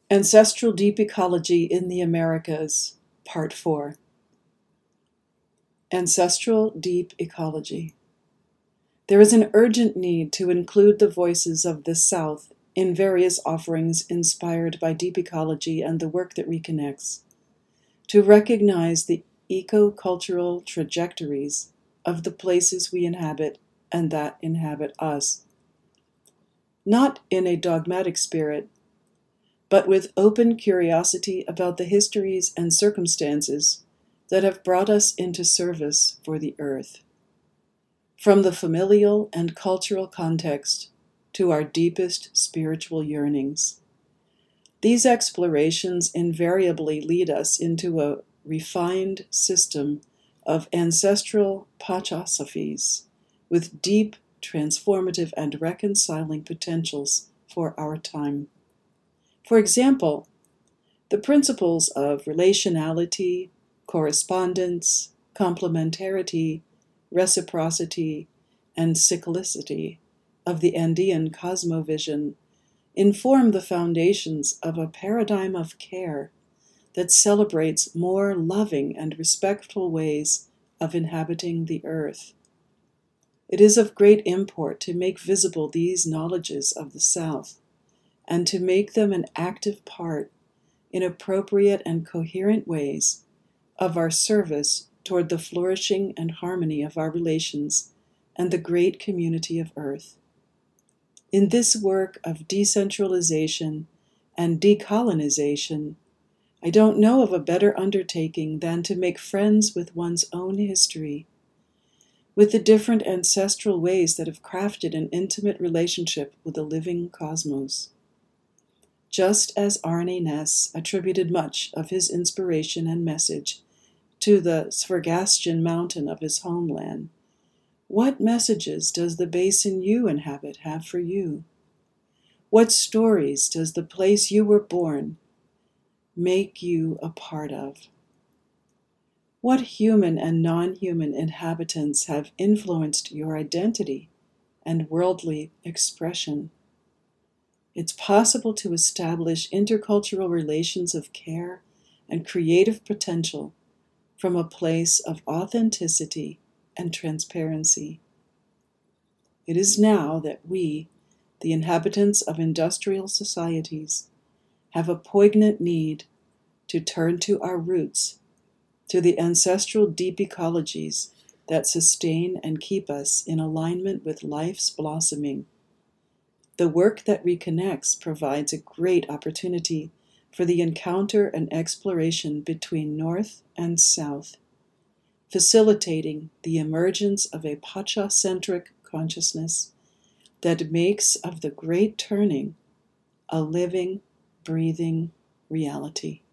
Ancestral Deep Ecology in the Americas, Part 4. Ancestral Deep Ecology. There is an urgent need to include the voices of the South in various offerings inspired by deep ecology and the work that reconnects, to recognize the eco-cultural trajectories of the places we inhabit and that inhabit us. Not in a dogmatic spirit, but with open curiosity about the histories and circumstances that have brought us into service for the earth. From the familial and cultural context to our deepest spiritual yearnings. These explorations invariably lead us into a refined system of ancestral pachosophies with deep, transformative, and reconciling potentials for our time. For example, the principles of relationality, correspondence, complementarity, reciprocity, and cyclicity of the Andean cosmovision inform the foundations of a paradigm of care that celebrates more loving and respectful ways of inhabiting the earth. It is of great import to make visible these knowledges of the South and to make them an active part, in appropriate and coherent ways, of our service toward the flourishing and harmony of our relations and the great community of Earth. In this work of decentralization and decolonization, I don't know of a better undertaking than to make friends with one's own history, with the different ancestral ways that have crafted an intimate relationship with the living cosmos. Just as Arne Naess attributed much of his inspiration and message to the Svergastian mountain of his homeland, what messages does the basin you inhabit have for you? What stories does the place you were born make you a part of? What human and non-human inhabitants have influenced your identity and worldly expression? It's possible to establish intercultural relations of care and creative potential from a place of authenticity and transparency. It is now that we, the inhabitants of industrial societies, have a poignant need to turn to our roots, to the ancestral deep ecologies that sustain and keep us in alignment with life's blossoming. The work that reconnects provides a great opportunity for the encounter and exploration between North and South, facilitating the emergence of a Pacha-centric consciousness that makes of the Great Turning a living, breathing reality.